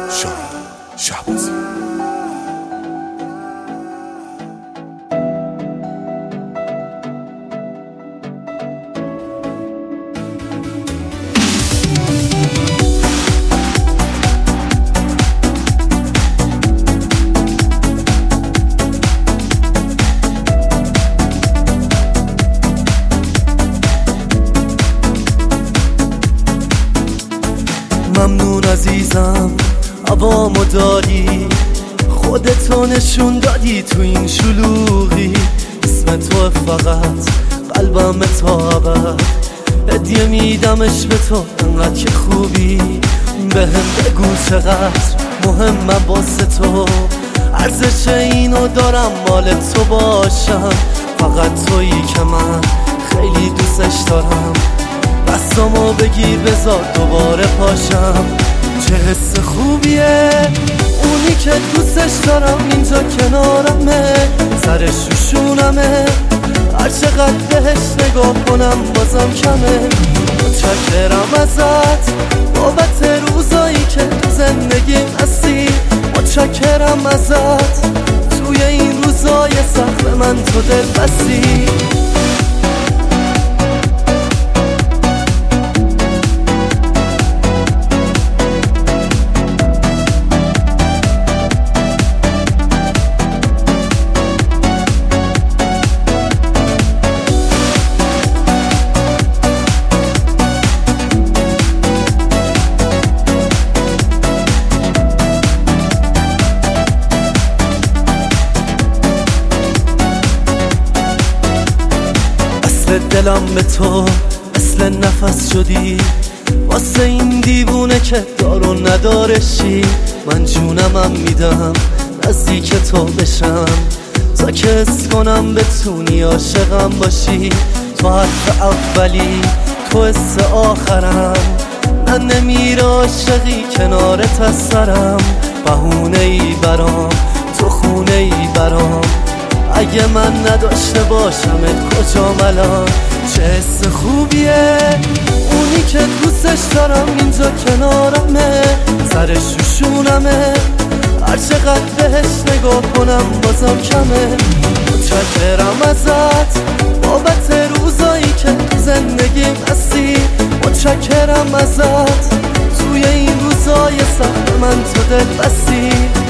شاهین شهبازی. ممنون عزیزم عوامو داری، خودتو نشون دادی تو این شلوغی. اسم تو فقط قلبم تا ابد، هدیه میدمش به تو انقدر که خوبی. بهم بگو چقدر مهمم واسه تو، ارزش اینو دارم مال تو باشم. فقط تویی که من خیلی دوستش دارم، دستامو بگیر بذار دوباره پاشم. چه حس خوبیه اونی که دوستش دارم اینجا کنارمه، سرش شوشونمه، هر چقدر بهش نگاه کنم بازم کمه. متشکرم ازت بابت روزایی که تو زندگیم هستی، متشکرم ازت توی این روزای سخت من تو دل بستی. دلم به تو مثل نفس شدی، واسه این دیوونه که دارو ندارشی. من جونمم میدم نزدیک تو بشم، تا که حس کنم بتونی عاشقم باشی. تو حرف اولی تو حس آخرم، من نمیره عاشقی کنارت از سرم. بهونه ای برام تو خونه ای برام، اگه من نداشته باشمت کجام الان. چه حس خوبیه اونی که دوستش دارم اینجا کنارمه، سرش شوشونمه، هر چقدر بهش نگاه کنم بازم کمه. متشکرم ازت بابت روزایی که تو زندگیم هستی، متشکرم ازت توی این روزای سخت من تو دل بستی.